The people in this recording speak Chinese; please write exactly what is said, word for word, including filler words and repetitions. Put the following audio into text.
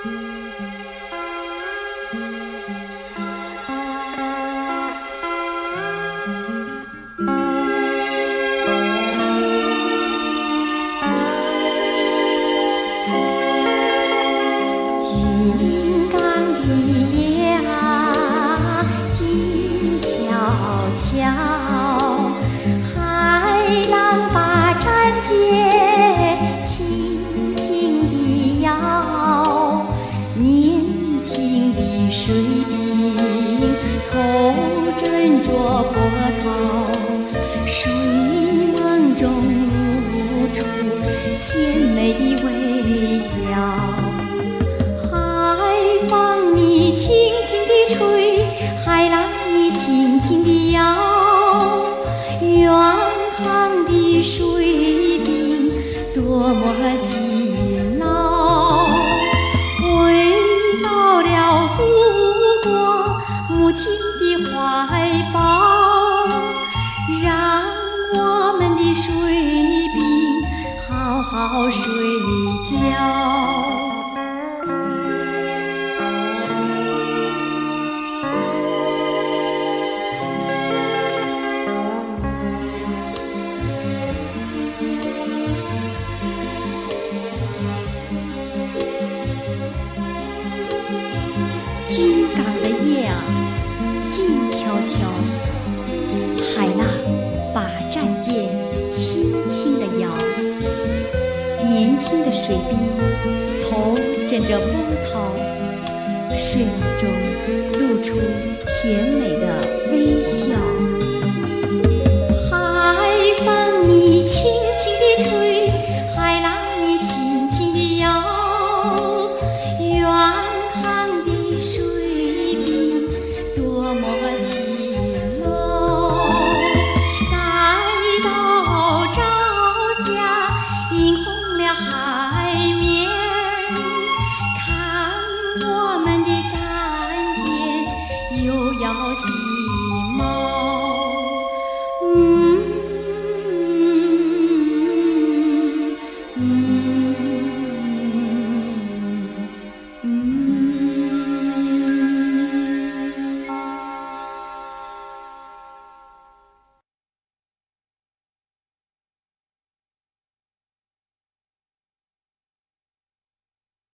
金刚的夜啊，静悄悄，海浪把战舰轻轻地摇，年轻的水兵头枕着波涛，水梦中露出甜美的微笑。你轻轻地吹，海浪你轻轻地摇，远航的水兵多么辛劳，回到了祖国母亲的怀抱，让我们的水兵好好睡觉。金港的夜啊，静悄悄，海浪把战舰轻轻地摇，年轻的水兵头枕着波涛，睡梦中露出甜美的